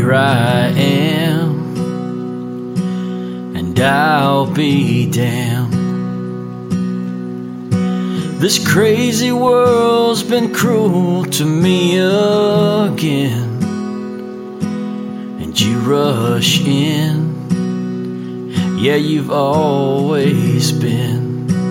here I am, and I'll be damned. This crazy world's been cruel to me again, and you rush in. Yeah, you've always been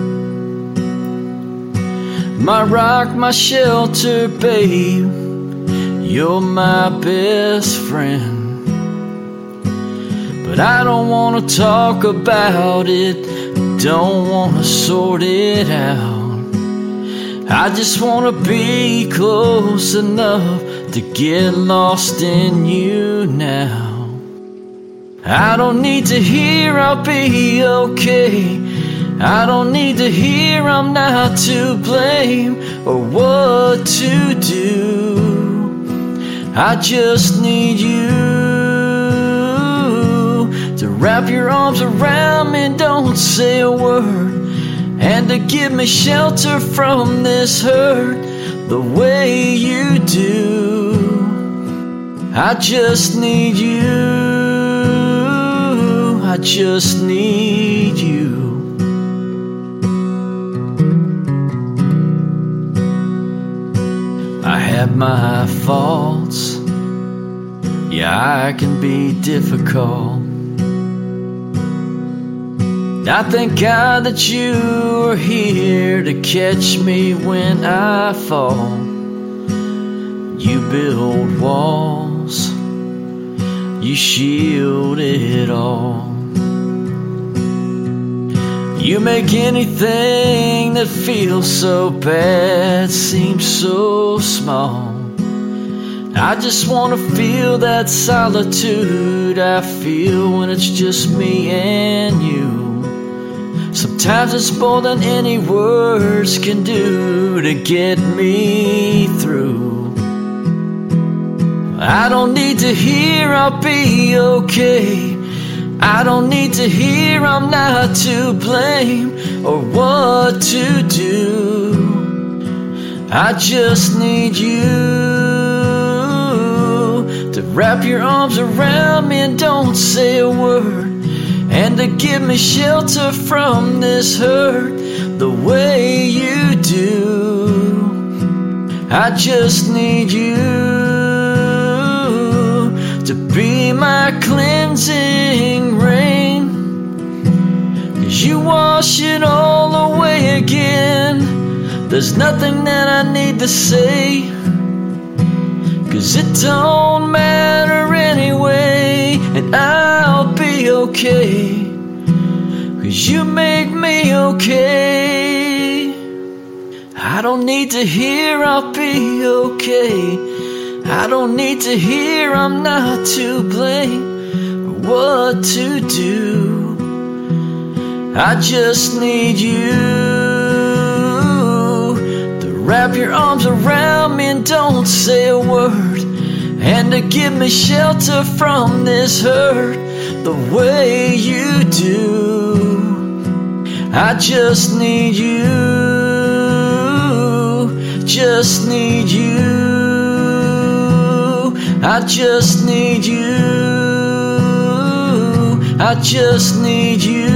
my rock, my shelter, babe. You're my best friend. But I don't want to talk about it, don't want to sort it out. I just want to be close enough to get lost in you now. I don't need to hear I'll be okay. I don't need to hear I'm not to blame or what to do. I just need you to wrap your arms around me, don't say a word, and to give me shelter from this hurt the way you do. I just need you. I just need you. I have my faults, yeah, I can be difficult. I thank God that you are here to catch me when I fall. You build walls, you shield it all. You make anything that feels so bad seem so small. I just want to feel that solitude I feel when it's just me and you. Sometimes it's more than any words can do to get me through. I don't need to hear I'll be okay. I don't need to hear I'm not to blame or what to do. I just need you to wrap your arms around me and don't say a word, and to give me shelter from this hurt the way you do. I just need you to be my cleansing rain, 'cause you wash it all away again. There's nothing that I need to say, 'cause it don't matter anyway, and I'll be okay, 'cause you make me okay. I don't need to hear I'll be okay. I don't need to hear I'm not to blame or what to do. I just need you to wrap your arms around me and don't say a word, and to give me shelter from this hurt the way you do. I just need you, just need you. I just need you. I just need you.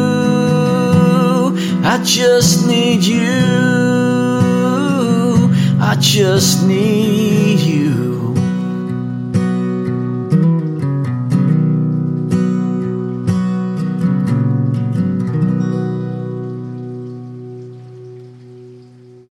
I just need you. I just need you.